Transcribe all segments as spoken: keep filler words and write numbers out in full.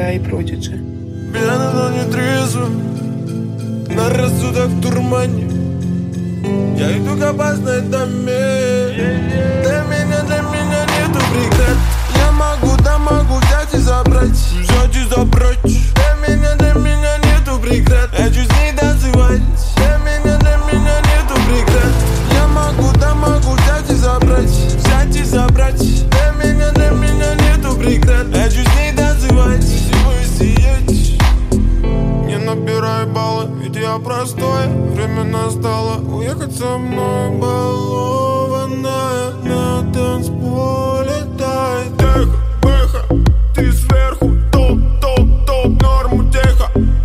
я и Продиджи. Пьяный, но не трезвым, на рассудок в турмане. Я иду к опасной даме. Для меня, для меня нету преград. Я могу, да могу взять и забрать, взять и забрать. Для меня, для меня нету преград. Хочу с ней танцевать. Для меня, для меня нету преград. Я могу, да могу взять и забрать, взять и забрать. Для меня, для меня нету преград. Хочу с ней танцевать, сиять. Не набирай баллы, ведь я простой. Время настало уехать со мной, балованная. На танцполе тай. Тихо, пыха, ты сверху. Топ, топ, топ, норму тихо.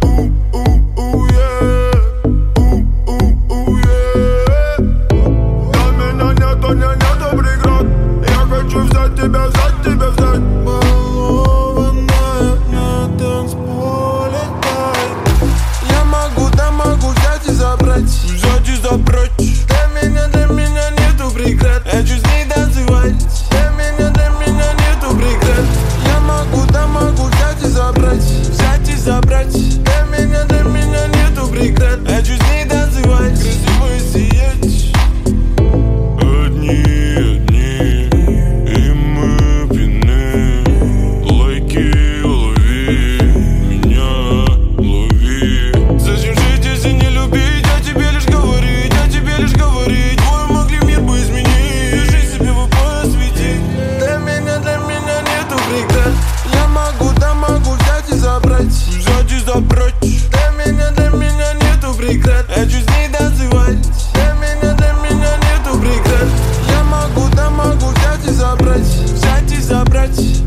Для меня нету, не нету преград. Я хочу взять тебя, взять тебя, взять. Балованная на танцполе тай. Я могу, да могу взять и забрать, взять и забрать. Для меня, для меня нету преград. Хочу с ней танцевать. Для меня, для меня нету преград. Я могу, да могу взять и забрать, взять и забрать. Для меня, для меня нету преград. Хочу с ней танцевать, красиво и сиять. Одни, одни, и мы пьяны. Лайки лови, меня лови. Зачем жить, если не любить? Я тебе лишь говорить, я тебе лишь говорить. Двое могли мир бы изменить, жизнь себе в пояс светить. Для меня, для меня нету преград. Я могу, да могу взять и забрать, взять и забрать. Для меня, для меня нету преград. Хочу с ней танцевать. Для меня, для меня нету преград. Я могу, да могу взять и забрать, взять и забрать.